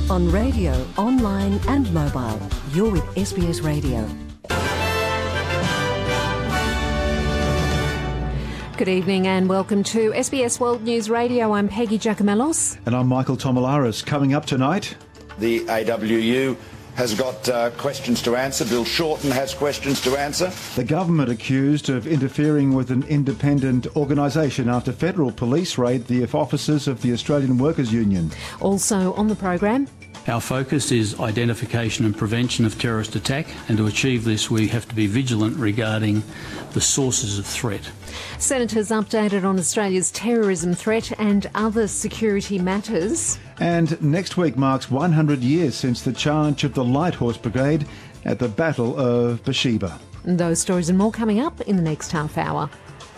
On radio, online and mobile. You're with SBS Radio. Good evening and welcome to SBS World News Radio. I'm Peggy Giacomellos. And I'm Michael Tomalaris. Coming up tonight, the AWU has got questions to answer. Bill Shorten has questions to answer. The government accused of interfering with an independent organisation after federal police raid the offices of the Australian Workers' Union. Also on the program, our focus is identification and prevention of terrorist attack, and to achieve this we have to be vigilant regarding the sources of threat. Senators updated on Australia's terrorism threat and other security matters. And next week marks 100 years since the charge of the Light Horse Brigade at the Battle of Beersheba. Those stories and more coming up in the next half hour.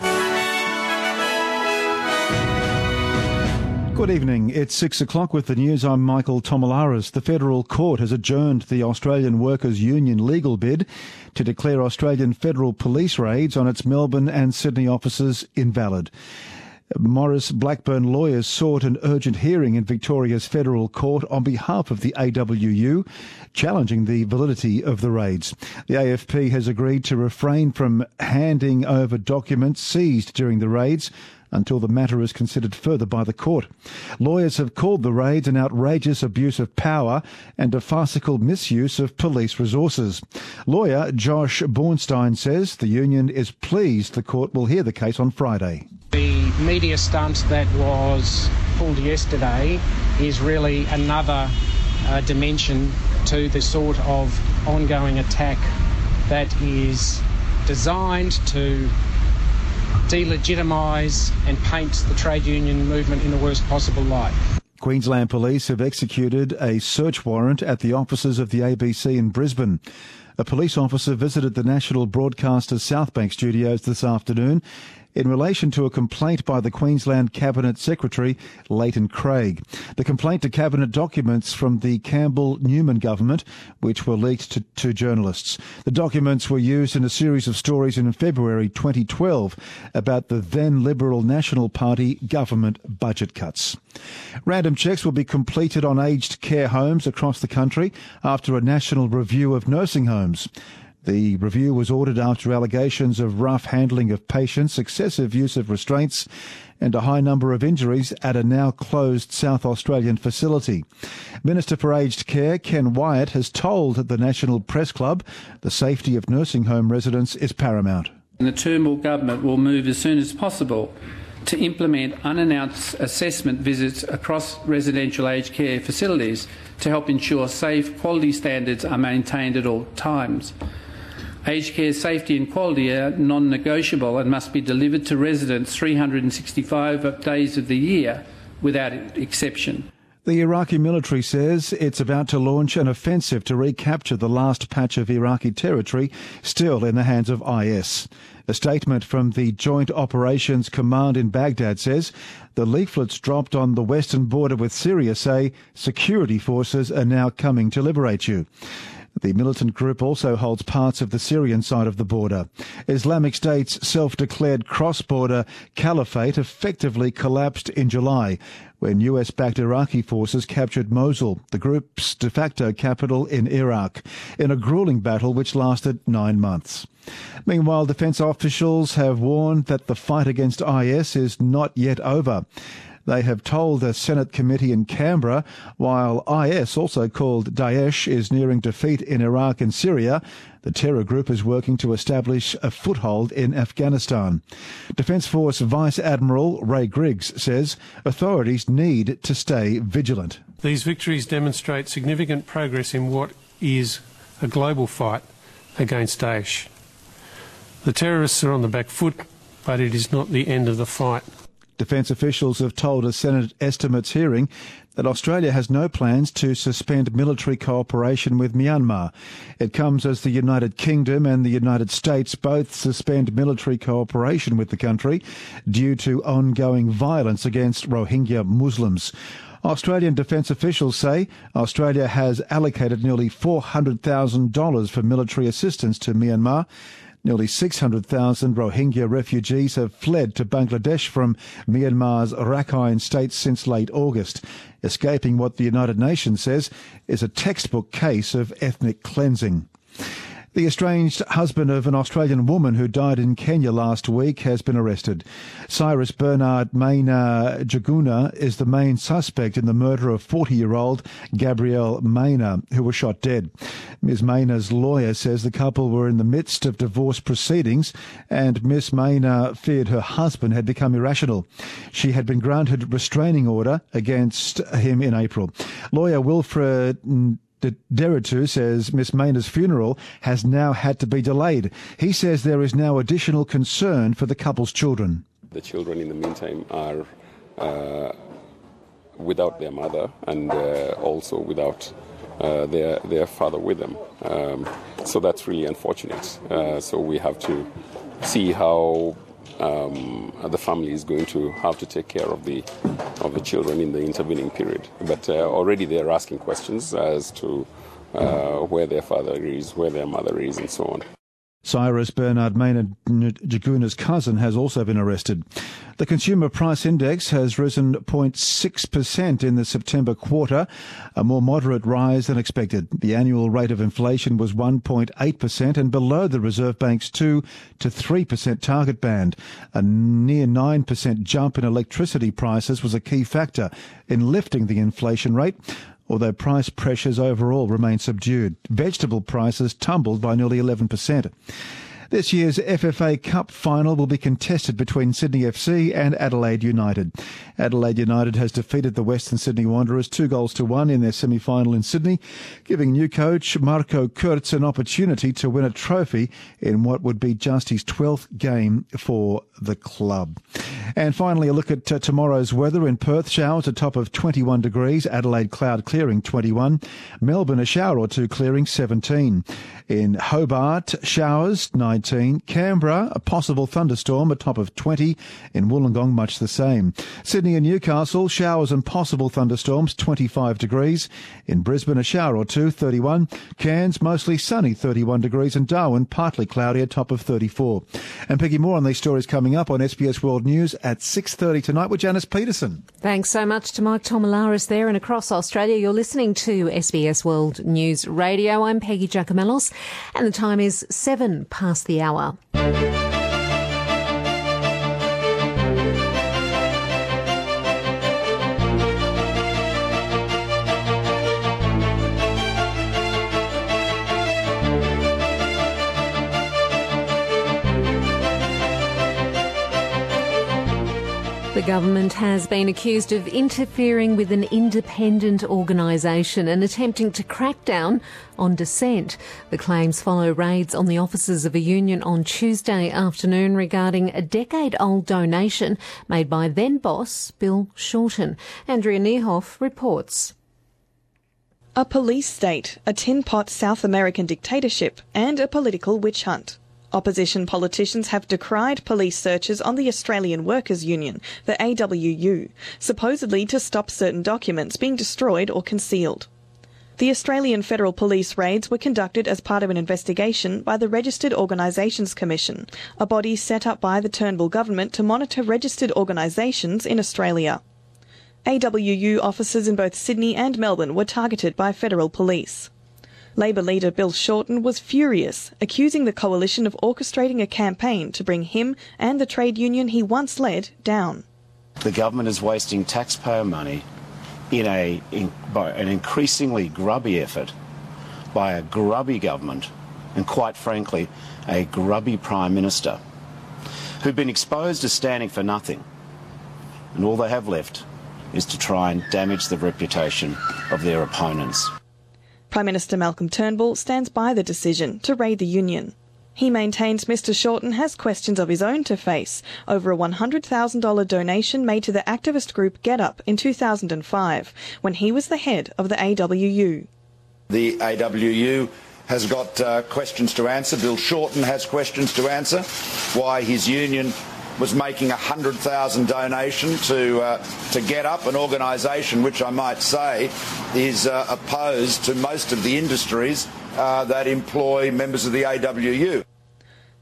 Good evening. It's 6 o'clock with the news. I'm Michael Tomalaris. The Federal Court has adjourned the Australian Workers' Union legal bid to declare Australian federal police raids on its Melbourne and Sydney offices invalid. Maurice Blackburn lawyers sought an urgent hearing in Victoria's Federal Court on behalf of the AWU, challenging the validity of the raids. The AFP has agreed to refrain from handing over documents seized during the raids until the matter is considered further by the court. Lawyers have called the raids an outrageous abuse of power and a farcical misuse of police resources. Lawyer Josh Bornstein says the union is pleased the court will hear the case on Friday. The media stunt that was pulled yesterday is really another dimension to the sort of ongoing attack that is designed to delegitimise and paint the trade union movement in the worst possible light. Queensland Police have executed a search warrant at the offices of the ABC in Brisbane. A police officer visited the national broadcaster Southbank studios this afternoon in relation to a complaint by the Queensland Cabinet Secretary, Leighton Craig. The complaint to Cabinet documents from the Campbell-Newman government, which were leaked to journalists. The documents were used in a series of stories in February 2012 about the then Liberal National Party government budget cuts. Random checks will be completed on aged care homes across the country after a national review of nursing homes. The review was ordered after allegations of rough handling of patients, excessive use of restraints and a high number of injuries at a now closed South Australian facility. Minister for Aged Care, Ken Wyatt, has told the National Press Club the safety of nursing home residents is paramount. The Turnbull government will move as soon as possible to implement unannounced assessment visits across residential aged care facilities to help ensure safe quality standards are maintained at all times. Aged care safety and quality are non-negotiable and must be delivered to residents 365 days of the year without exception. The Iraqi military says it's about to launch an offensive to recapture the last patch of Iraqi territory still in the hands of IS. A statement from the Joint Operations Command in Baghdad says the leaflets dropped on the western border with Syria say security forces are now coming to liberate you. The militant group also holds parts of the Syrian side of the border. Islamic State's self-declared cross-border caliphate effectively collapsed in July when US-backed Iraqi forces captured Mosul, the group's de facto capital in Iraq, in a grueling battle which lasted 9 months. Meanwhile, defence officials have warned that the fight against IS is not yet over. They have told a Senate committee in Canberra, while IS, also called Daesh, is nearing defeat in Iraq and Syria, the terror group is working to establish a foothold in Afghanistan. Defence Force Vice Admiral Ray Griggs says authorities need to stay vigilant. These victories demonstrate significant progress in what is a global fight against Daesh. The terrorists are on the back foot, but it is not the end of the fight. Defence officials have told a Senate estimates hearing that Australia has no plans to suspend military cooperation with Myanmar. It comes as the United Kingdom and the United States both suspend military cooperation with the country due to ongoing violence against Rohingya Muslims. Australian defence officials say Australia has allocated nearly $400,000 for military assistance to Myanmar. Nearly 600,000 Rohingya refugees have fled to Bangladesh from Myanmar's Rakhine state since late August, escaping what the United Nations says is a textbook case of ethnic cleansing. The estranged husband of an Australian woman who died in Kenya last week has been arrested. Cyrus Bernard Maina Jaguna is the main suspect in the murder of 40-year-old Gabrielle Maina, who was shot dead. Ms. Maina's lawyer says the couple were in the midst of divorce proceedings and Ms. Maina feared her husband had become irrational. She had been granted restraining order against him in April. Lawyer Wilfred Deritu says Miss Maina's funeral has now had to be delayed. He says there is now additional concern for the couple's children. The children in the meantime are without their mother and also without their father with them. So that's really unfortunate. So we have to see how the family is going to have to take care of the children in the intervening period. But already they are asking questions as to where their father is, where their mother is, and so on. Cyrus Bernard Maina Jaguna's cousin has also been arrested. The Consumer Price Index has risen 0.6% in the September quarter, a more moderate rise than expected. The annual rate of inflation was 1.8% and below the Reserve Bank's 2 to 3% target band. A near 9% jump in electricity prices was a key factor in lifting the inflation rate, although price pressures overall remain subdued. Vegetable prices tumbled by nearly 11%. This year's FFA Cup final will be contested between Sydney FC and Adelaide United. Adelaide United has defeated the Western Sydney Wanderers 2-1 in their semi-final in Sydney, giving new coach Marco Kurtz an opportunity to win a trophy in what would be just his 12th game for the club. And finally, a look at tomorrow's weather. In Perth, showers a top of 21 degrees. Adelaide, cloud clearing 21. Melbourne, a shower or two clearing 17. In Hobart, showers 19. Canberra, a possible thunderstorm, a top of 20. In Wollongong, much the same. Sydney and Newcastle, showers and possible thunderstorms 25 degrees. In Brisbane, a shower or two 31. Cairns, mostly sunny 31 degrees. And Darwin, partly cloudy, a top of 34. And Peggy, more on these stories coming up on SBS World News at 6:30 tonight with Janice Peterson. Thanks so much to Mike Tomalaris there and across Australia. You're listening to SBS World News Radio. I'm Peggy Giacomellos and the time is 7 past the hour. The government has been accused of interfering with an independent organisation and attempting to crack down on dissent. The claims follow raids on the offices of a union on Tuesday afternoon regarding a decade-old donation made by then-boss Bill Shorten. Andrea Niehoff reports. A police state, a tin-pot South American dictatorship and a political witch hunt. Opposition politicians have decried police searches on the Australian Workers' Union, the AWU, supposedly to stop certain documents being destroyed or concealed. The Australian Federal Police raids were conducted as part of an investigation by the Registered Organisations Commission, a body set up by the Turnbull government to monitor registered organisations in Australia. AWU offices in both Sydney and Melbourne were targeted by federal police. Labor leader Bill Shorten was furious, accusing the coalition of orchestrating a campaign to bring him and the trade union he once led down. The government is wasting taxpayer money by an increasingly grubby effort by a grubby government and, quite frankly, a grubby Prime Minister who've been exposed as standing for nothing, and all they have left is to try and damage the reputation of their opponents. Prime Minister Malcolm Turnbull stands by the decision to raid the union. He maintains Mr Shorten has questions of his own to face over a $100,000 donation made to the activist group GetUp in 2005, when he was the head of the AWU. The AWU has got questions to answer. Bill Shorten has questions to answer. Why his union was making a $100,000 donation to GetUp, an organisation which I might say is opposed to most of the industries that employ members of the AWU.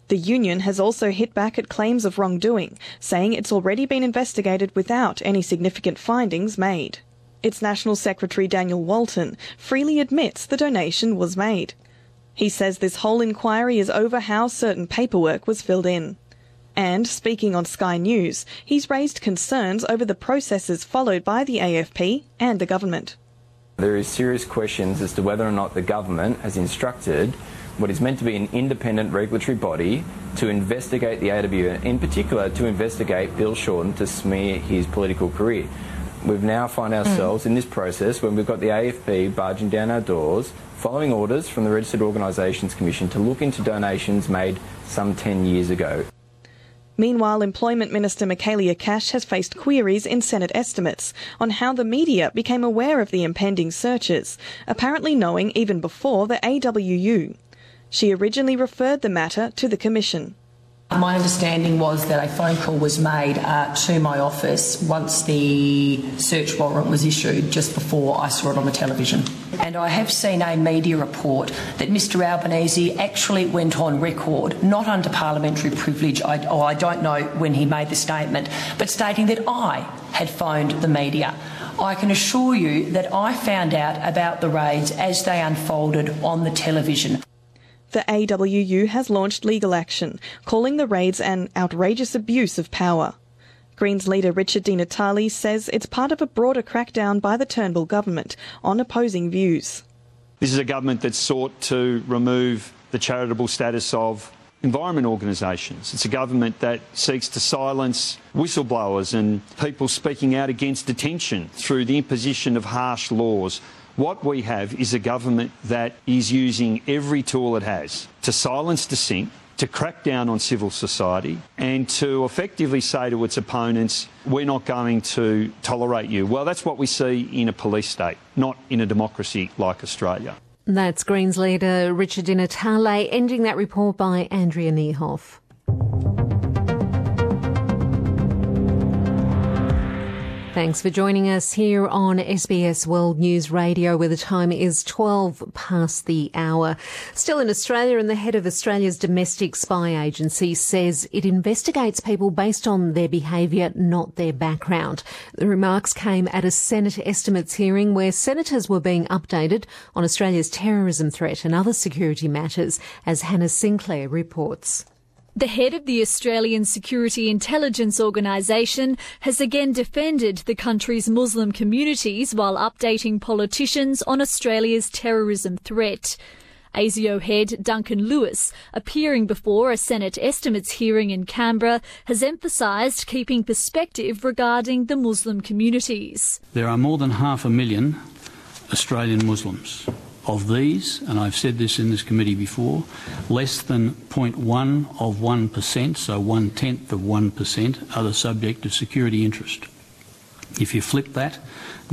The union has also hit back at claims of wrongdoing, saying it's already been investigated without any significant findings made. Its National Secretary Daniel Walton freely admits the donation was made. He says this whole inquiry is over how certain paperwork was filled in. And, speaking on Sky News, he's raised concerns over the processes followed by the AFP and the government. There is serious questions as to whether or not the government has instructed what is meant to be an independent regulatory body to investigate the AWU, and in particular to investigate Bill Shorten to smear his political career. We've now found ourselves in this process when we've got the AFP barging down our doors, following orders from the Registered Organisations Commission to look into donations made some 10 years ago. Meanwhile, Employment Minister Michaelia Cash has faced queries in Senate estimates on how the media became aware of the impending searches, apparently knowing even before the AWU. She originally referred the matter to the Commission. My understanding was that a phone call was made to my office once the search warrant was issued, just before I saw it on the television. And I have seen a media report that Mr Albanese actually went on record, not under parliamentary privilege, I don't know when he made the statement, but stating that I had phoned the media. I can assure you that I found out about the raids as they unfolded on the television. The AWU has launched legal action, calling the raids an outrageous abuse of power. Greens leader Richard Di Natale says it's part of a broader crackdown by the Turnbull government on opposing views. This is a government that sought to remove the charitable status of environment organisations. It's a government that seeks to silence whistleblowers and people speaking out against detention through the imposition of harsh laws. What we have is a government that is using every tool it has to silence dissent, to crack down on civil society, and to effectively say to its opponents, we're not going to tolerate you. Well, that's what we see in a police state, not in a democracy like Australia. That's Greens leader Richard Di Natale, ending that report by Andrea Niehoff. Thanks for joining us here on SBS World News Radio, where the time is 12 past the hour. Still in Australia, and the head of Australia's domestic spy agency says it investigates people based on their behaviour, not their background. The remarks came at a Senate estimates hearing where senators were being updated on Australia's terrorism threat and other security matters, as Hannah Sinclair reports. The head of the Australian Security Intelligence Organisation has again defended the country's Muslim communities while updating politicians on Australia's terrorism threat. ASIO head Duncan Lewis, appearing before a Senate estimates hearing in Canberra, has emphasised keeping perspective regarding the Muslim communities. There are more than 500,000 Australian Muslims. Of these, and I've said this in this committee before, less than 0.1%, so 1/10 of 1%, are the subject of security interest. If you flip that,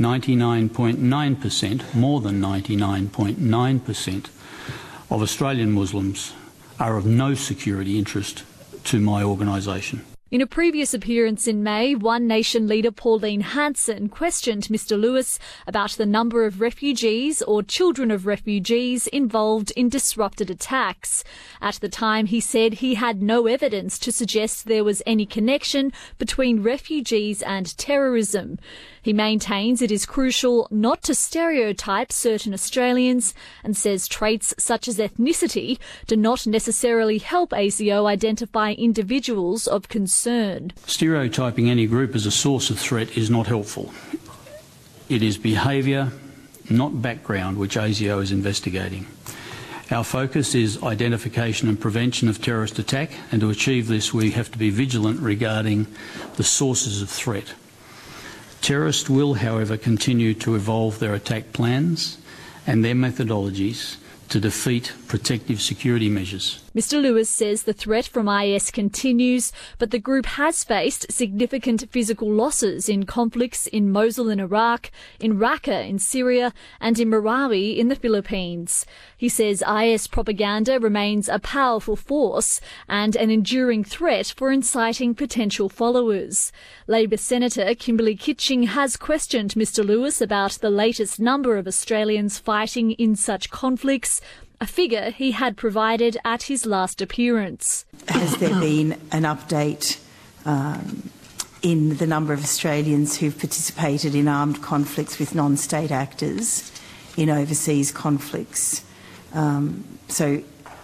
99.9%, more than 99.9% of Australian Muslims are of no security interest to my organisation. In a previous appearance in May, One Nation leader Pauline Hanson questioned Mr Lewis about the number of refugees or children of refugees involved in disrupted attacks. At the time, he said he had no evidence to suggest there was any connection between refugees and terrorism. He maintains it is crucial not to stereotype certain Australians and says traits such as ethnicity do not necessarily help ASIO identify individuals of concern. Stereotyping any group as a source of threat is not helpful. It is behaviour, not background, which ASIO is investigating. Our focus is identification and prevention of terrorist attack, and to achieve this we have to be vigilant regarding the sources of threat. Terrorists will, however, continue to evolve their attack plans and their methodologies to defeat protective security measures. Mr Lewis says the threat from IS continues, but the group has faced significant physical losses in conflicts in Mosul in Iraq, in Raqqa in Syria, and in Marawi in the Philippines. He says IS propaganda remains a powerful force and an enduring threat for inciting potential followers. Labor Senator Kimberley Kitching has questioned Mr Lewis about the latest number of Australians fighting in such conflicts, a figure he had provided at his last appearance. Has there been an update in the number of Australians who've participated in armed conflicts with non-state actors in overseas conflicts? So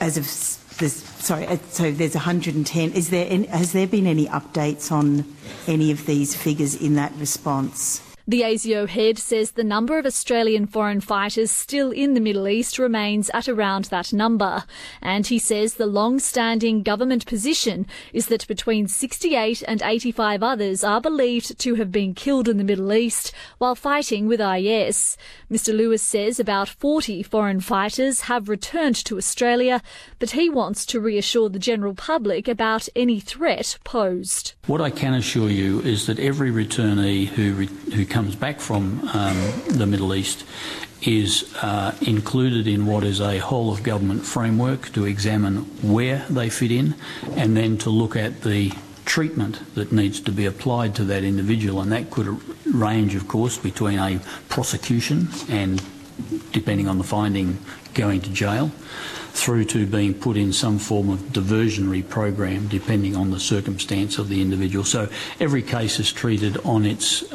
there's 110. Has there been any updates on any of these figures in that response? The ASIO head says the number of Australian foreign fighters still in the Middle East remains at around that number. And he says the long-standing government position is that between 68 and 85 others are believed to have been killed in the Middle East while fighting with IS. Mr Lewis says about 40 foreign fighters have returned to Australia, but he wants to reassure the general public about any threat posed. What I can assure you is that every returnee who comes back from the Middle East is included in what is a whole-of-government framework to examine where they fit in and then to look at the treatment that needs to be applied to that individual, and that could range, of course, between a prosecution and, depending on the finding, going to jail, through to being put in some form of diversionary program, depending on the circumstance of the individual. So every case is treated on its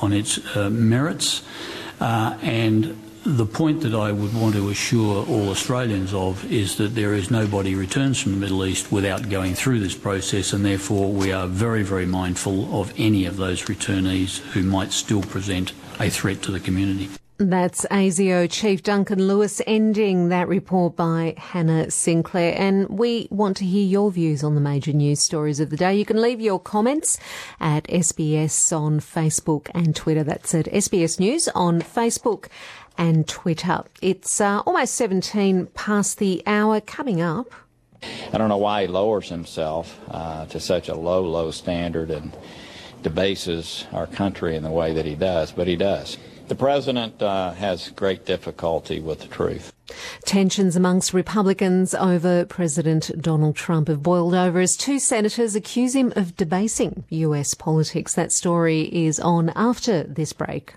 merits, and the point that I would want to assure all Australians of is that there is nobody returns from the Middle East without going through this process, and therefore we are very, very mindful of any of those returnees who might still present a threat to the community. That's ASIO Chief Duncan Lewis ending that report by Hannah Sinclair. And we want to hear your views on the major news stories of the day. You can leave your comments at SBS on Facebook and Twitter. That's at SBS News on Facebook and Twitter. It's almost 17 past the hour. Coming up, I don't know why he lowers himself to such a low standard and debases our country in the way that he does, but he does. The president has great difficulty with the truth. Tensions amongst Republicans over President Donald Trump have boiled over as two senators accuse him of debasing US politics. That story is on after this break.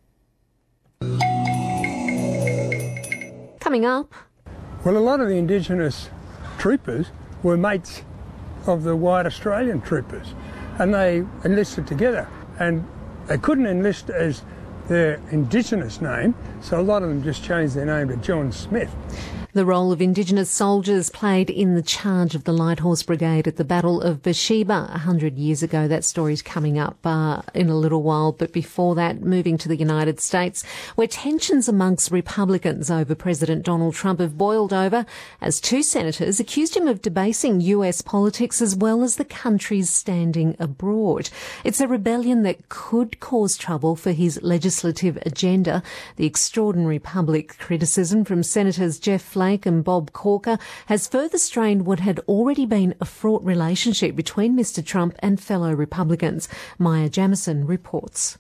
Coming up. Well, a lot of the Indigenous troopers were mates of the white Australian troopers, and they enlisted together, and they couldn't enlist as their Indigenous name, so a lot of them just changed their name to John Smith. The role of Indigenous soldiers played in the charge of the Light Horse Brigade at the Battle of Beersheba 100 years ago. That story's coming up in a little while. But before that, moving to the United States, where tensions amongst Republicans over President Donald Trump have boiled over as two senators accused him of debasing US politics as well as the country's standing abroad. It's a rebellion that could cause trouble for his legislative agenda. The extraordinary public criticism from Senators Jeff Flake and Bob Corker has further strained what had already been a fraught relationship between Mr Trump and fellow Republicans. Maya Jamieson reports.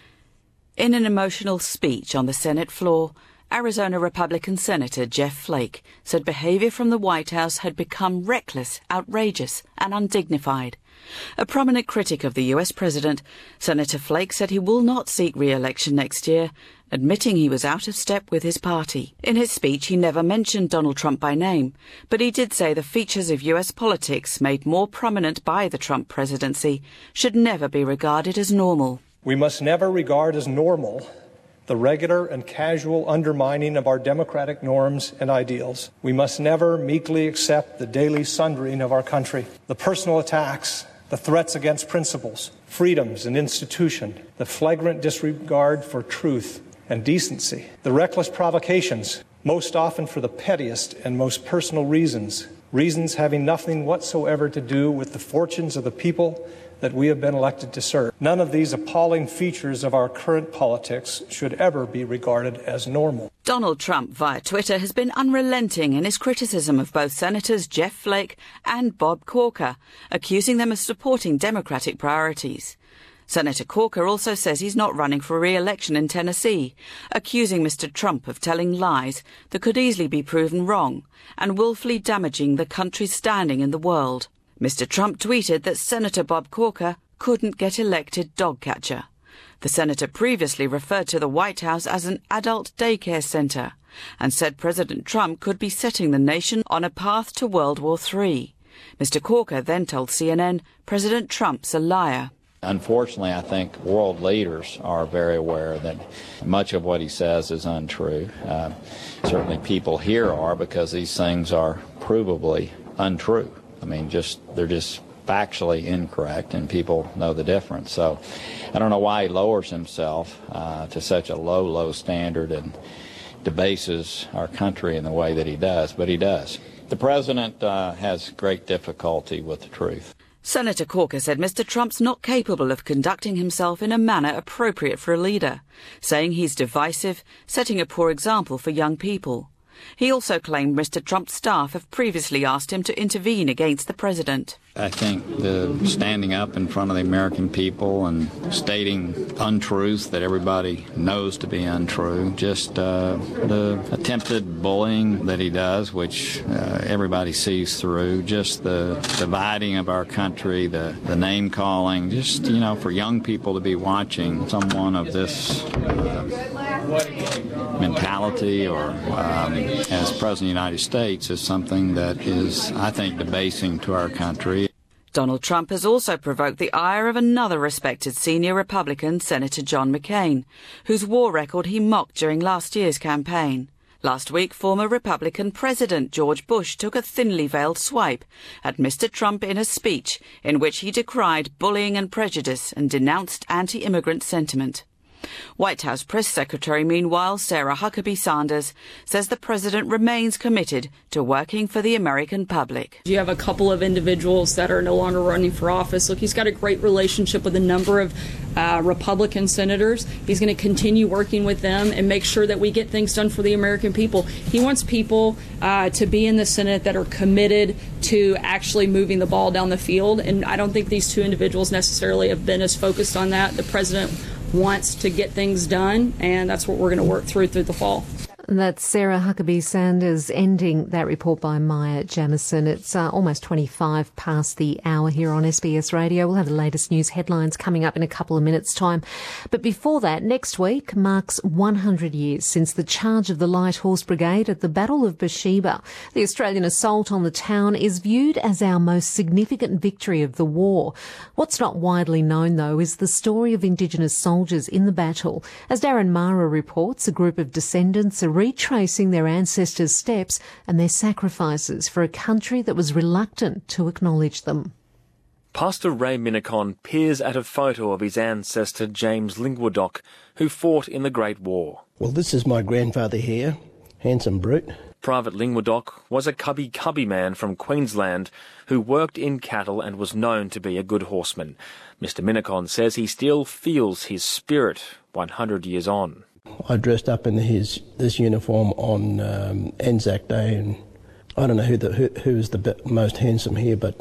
In an emotional speech on the Senate floor, Arizona Republican Senator Jeff Flake said behaviour from the White House had become reckless, outrageous and undignified. A prominent critic of the US president, Senator Flake said he will not seek re-election next year, admitting he was out of step with his party. In his speech, he never mentioned Donald Trump by name, but he did say the features of US politics made more prominent by the Trump presidency should never be regarded as normal. We must never regard as normal the regular and casual undermining of our democratic norms and ideals. We must never meekly accept the daily sundering of our country, the personal attacks, the threats against principles, freedoms and institution, the flagrant disregard for truth and decency, the reckless provocations, most often for the pettiest and most personal reasons having nothing whatsoever to do with the fortunes of the people that we have been elected to serve. None of these appalling features of our current politics should ever be regarded as normal. Donald Trump, via Twitter, has been unrelenting in his criticism of both Senators Jeff Flake and Bob Corker, accusing them of supporting Democratic priorities. Senator Corker also says he's not running for re-election in Tennessee, accusing Mr Trump of telling lies that could easily be proven wrong and willfully damaging the country's standing in the world. Mr Trump tweeted that Senator Bob Corker couldn't get elected dog catcher. The senator previously referred to the White House as an adult daycare centre and said President Trump could be setting the nation on a path to World War III. Mr. Corker then told CNN President Trump's a liar. Unfortunately, I think world leaders are very aware that much of what he says is untrue. Certainly people here are, because these things are provably untrue. I mean, they're just factually incorrect, and people know the difference. So I don't know why he lowers himself to such a low standard and debases our country in the way that he does, but he does. The president has great difficulty with the truth. Senator Corker said Mr. Trump's not capable of conducting himself in a manner appropriate for a leader, saying he's divisive, setting a poor example for young people. He also claimed Mr. Trump's staff have previously asked him to intervene against the president. I think the standing up in front of the American people and stating untruths that everybody knows to be untrue, just the attempted bullying that he does, which everybody sees through, just the dividing of our country, the name calling, just, for young people to be watching someone of this mentality or as President of the United States is something that is, I think, debasing to our country. Donald Trump has also provoked the ire of another respected senior Republican, Senator John McCain, whose war record he mocked during last year's campaign. Last week, former Republican President George Bush took a thinly veiled swipe at Mr. Trump in a speech in which he decried bullying and prejudice and denounced anti-immigrant sentiment. White House Press Secretary, meanwhile, Sarah Huckabee Sanders, says the president remains committed to working for the American public. You have a couple of individuals that are no longer running for office. Look, he's got a great relationship with a number of Republican senators. He's going to continue working with them and make sure that we get things done for the American people. He wants people to be in the Senate that are committed to actually moving the ball down the field, and I don't think these two individuals necessarily have been as focused on that. The president wants to get things done, and that's what we're going to work through the fall. That's Sarah Huckabee Sanders ending that report by Maya Jamieson. It's almost 25 past the hour here on SBS Radio. We'll have the latest news headlines coming up in a couple of minutes' time. But before that, next week marks 100 years since the charge of the Light Horse Brigade at the Battle of Beersheba. The Australian assault on the town is viewed as our most significant victory of the war. What's not widely known, though, is the story of Indigenous soldiers in the battle. As Darren Mara reports, a group of descendants are retracing their ancestors' steps and their sacrifices for a country that was reluctant to acknowledge them. Pastor Ray Minnicon peers at a photo of his ancestor James Lingwadock, who fought in the Great War. Well, this is my grandfather here, handsome brute. Private Lingwadock was a cubby man from Queensland who worked in cattle and was known to be a good horseman. Mr. Minnicon says he still feels his spirit 100 years on. I dressed up in this uniform on Anzac Day, and I don't know who was the most handsome here, but...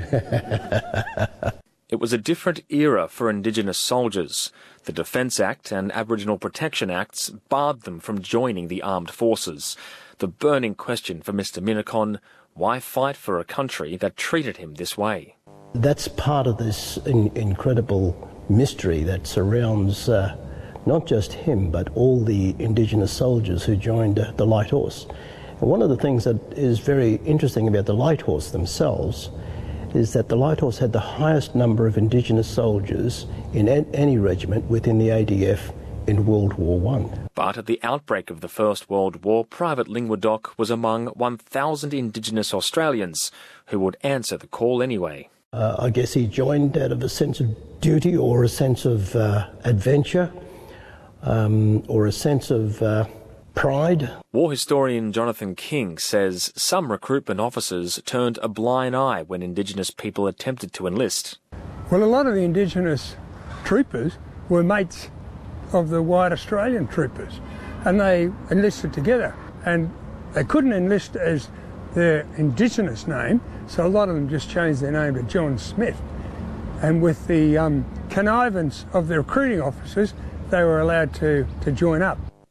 It was a different era for Indigenous soldiers. The Defence Act and Aboriginal Protection Acts barred them from joining the armed forces. The burning question for Mr. Minnicon: why fight for a country that treated him this way? That's part of this incredible mystery that surrounds not just him, but all the Indigenous soldiers who joined the Light Horse. And one of the things that is very interesting about the Light Horse themselves is that the Light Horse had the highest number of Indigenous soldiers in any regiment within the ADF in World War I. But at the outbreak of the First World War, Private Lingwadock was among 1,000 Indigenous Australians who would answer the call anyway. I guess he joined out of a sense of duty or a sense of adventure. Or a sense of pride. War historian Jonathan King says some recruitment officers turned a blind eye when Indigenous people attempted to enlist. Well, a lot of the Indigenous troopers were mates of the white Australian troopers, and they enlisted together. And they couldn't enlist as their Indigenous name, so a lot of them just changed their name to John Smith. And with the connivance of the recruiting officers, they were allowed to join up.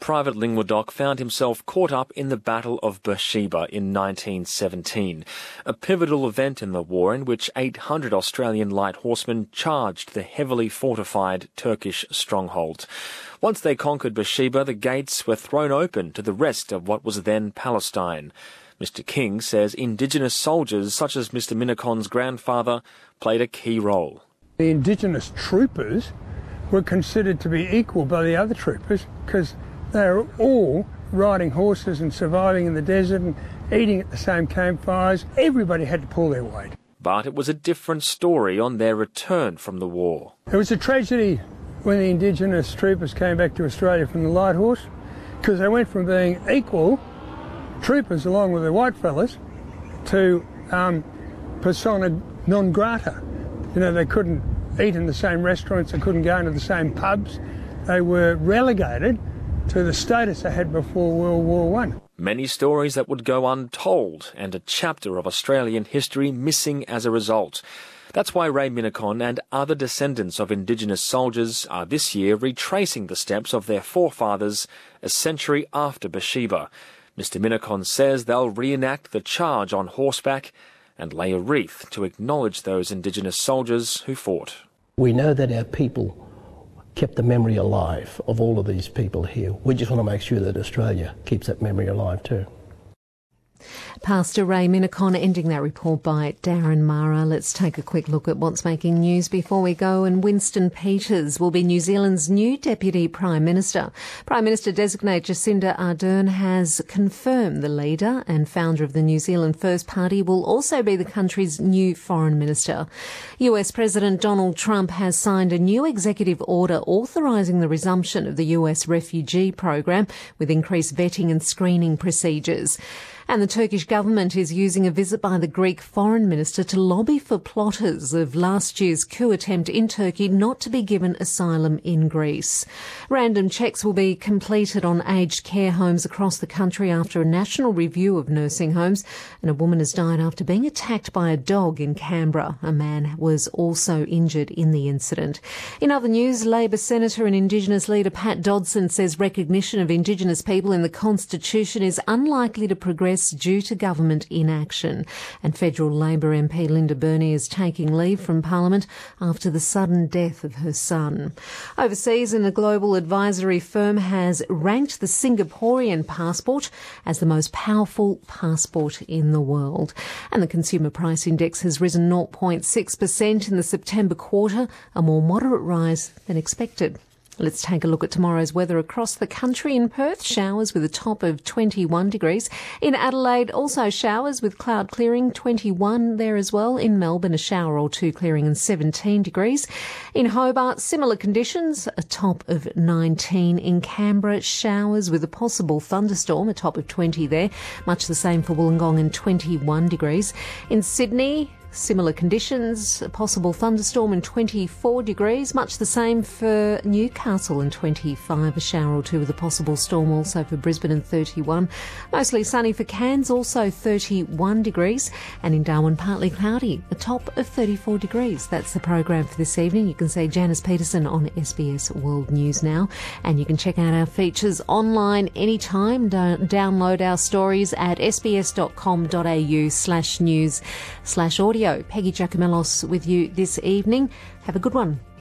Private Lingwadoc found himself caught up in the Battle of Beersheba in 1917, a pivotal event in the war in which 800 Australian light horsemen charged the heavily fortified Turkish stronghold. Once they conquered Beersheba, the gates were thrown open to the rest of what was then Palestine. Mr King says Indigenous soldiers such as Mr Minicon's grandfather played a key role. The Indigenous troopers were considered to be equal by the other troopers because they were all riding horses and surviving in the desert and eating at the same campfires. Everybody had to pull their weight. But it was a different story on their return from the war. It was a tragedy when the Indigenous troopers came back to Australia from the Light Horse because they went from being equal troopers along with the white fellas to persona non grata. You know, they couldn't eat in the same restaurants, they couldn't go into the same pubs. They were relegated to the status they had before World War I. Many stories that would go untold and a chapter of Australian history missing as a result. That's why Ray Minicon and other descendants of Indigenous soldiers are this year retracing the steps of their forefathers a century after Beersheba. Mr Minicon says they'll reenact the charge on horseback and lay a wreath to acknowledge those Indigenous soldiers who fought. We know that our people kept the memory alive of all of these people here. We just want to make sure that Australia keeps that memory alive too. Pastor Ray Minicon ending that report by Darren Mara. Let's take a quick look at what's making news before we go. And Winston Peters will be New Zealand's new Deputy Prime Minister. Prime Minister-designate Jacinda Ardern has confirmed the leader and founder of the New Zealand First Party will also be the country's new Foreign Minister. US President Donald Trump has signed a new executive order authorising the resumption of the US refugee program with increased vetting and screening procedures. And the Turkish government is using a visit by the Greek foreign minister to lobby for plotters of last year's coup attempt in Turkey not to be given asylum in Greece. Random checks will be completed on aged care homes across the country after a national review of nursing homes, and a woman has died after being attacked by a dog in Canberra. A man was also injured in the incident. In other news, Labor Senator and Indigenous leader Pat Dodson says recognition of Indigenous people in the Constitution is unlikely to progress due to government inaction. And federal Labor MP Linda Burney is taking leave from Parliament after the sudden death of her son. Overseas, and a global advisory firm has ranked the Singaporean passport as the most powerful passport in the world. And the Consumer Price Index has risen 0.6% in the September quarter, a more moderate rise than expected. Let's take a look at tomorrow's weather across the country. In Perth, showers with a top of 21 degrees. In Adelaide, also showers with cloud clearing, 21 there as well. In Melbourne, a shower or two clearing and 17 degrees. In Hobart, similar conditions, a top of 19. In Canberra, showers with a possible thunderstorm, a top of 20 there. Much the same for Wollongong and 21 degrees. In Sydney, similar conditions, a possible thunderstorm and 24 degrees. Much the same for Newcastle and 25. A shower or two with a possible storm also for Brisbane and 31. Mostly sunny for Cairns, also 31 degrees. And in Darwin, partly cloudy, a top of 34 degrees. That's the program for this evening. You can see Janice Peterson on SBS World News now. And you can check out our features online anytime. Download our stories at sbs.com.au/news/audio. Peggy Giacomellos with you this evening. Have a good one.